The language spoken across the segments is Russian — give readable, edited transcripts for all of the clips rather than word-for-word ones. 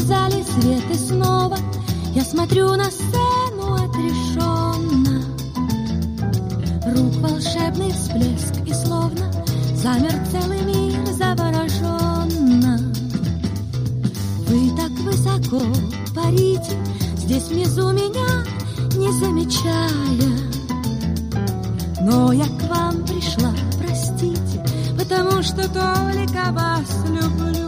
в зале свет, и снова я смотрю на сцену отрешенно. Вдруг волшебный всплеск, и словно замер целый мир завороженно. Вы так высоко парите, здесь внизу меня не замечая. Но я к вам пришла, простите, потому что только вас люблю.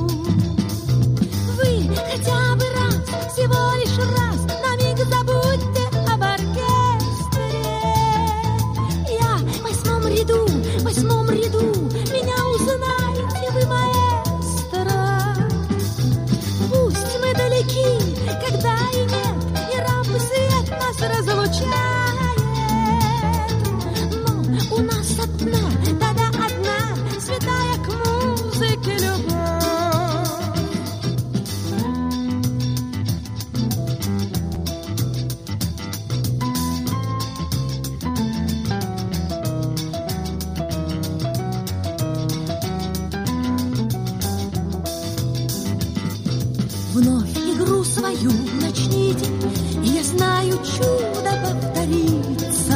Вы хотя бы раз, всего лишь раз, на миг забудьте об оркестре. Я в восьмом ряду, меня узнаете вы, маэстро. Пусть мы далеки, когда и нет, и рампы свет нас разлучает. Но у нас одна, да-да, одна, святая к музыке любовь. Вновь игру свою начните, и я знаю, чудо повторится.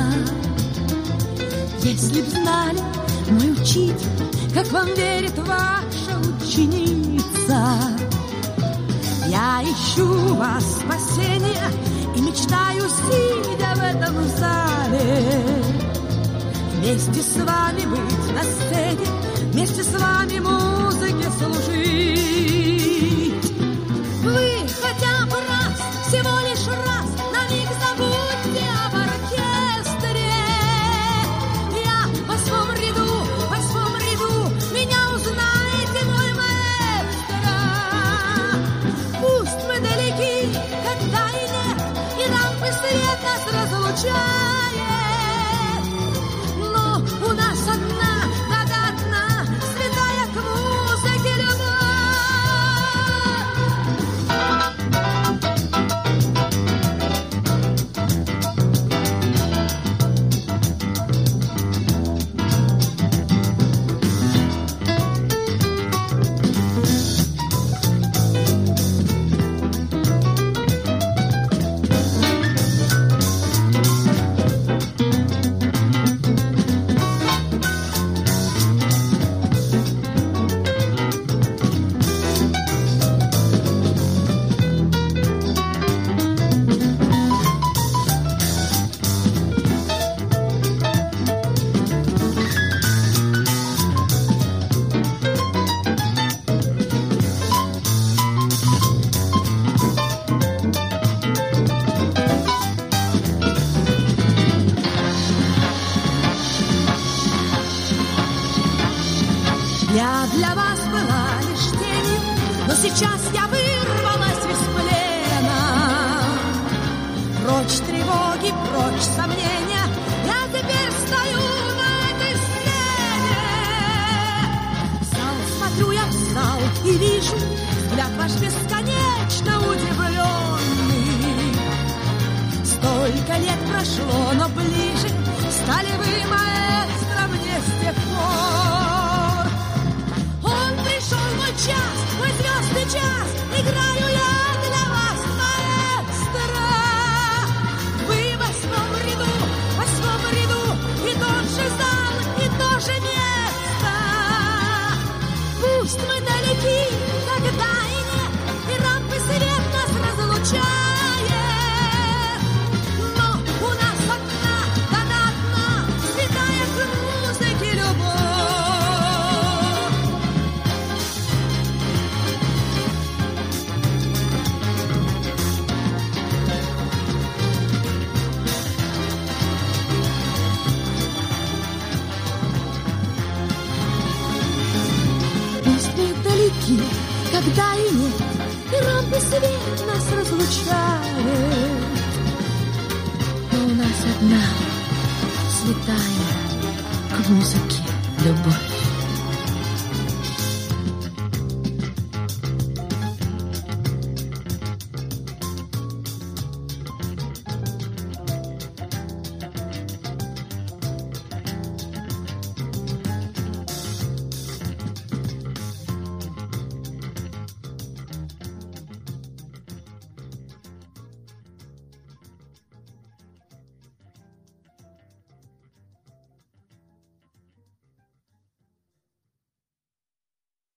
Если б знали, мой учитель, как вам верит ваша ученица. Я ищу вас спасения и мечтаю, сидя в этом зале, вместе с вами быть на сцене, вместе с вами музыке служить. Вы хотя бы раз, всего лишь раз, на миг забудьте об оркестре. Я в восьмом ряду, меня узнаете, мой маэстро. Пусть мы далеки, когда и нет, и рампы свет нас разлучает. Но у нас одна, да-да, одна, святая к музыке любовь. Я для вас была лишь тенью, но сейчас я вырвалась из плена. Прочь тревоги, прочь сомнения, я теперь стою на этой сцене. В зал смотрю я, в зал, и вижу взгляд ваш бесконечно удивленный. Столько лет прошло, но ближе стали вы, маэстро, мне с тех пор. Пришел мой час, мой звездный час, играю я для вас, маэстро. Вы в восьмом ряду, и тот же зал, и то же место. Пусть мы далеки, когда и нет, и рампы свет нас разлучает. Но у нас одна, да-да, одна, святая к музыке любовь. Когда и нет, и рампы свет нас разлучает. Но у нас одна святая к музыке любовь.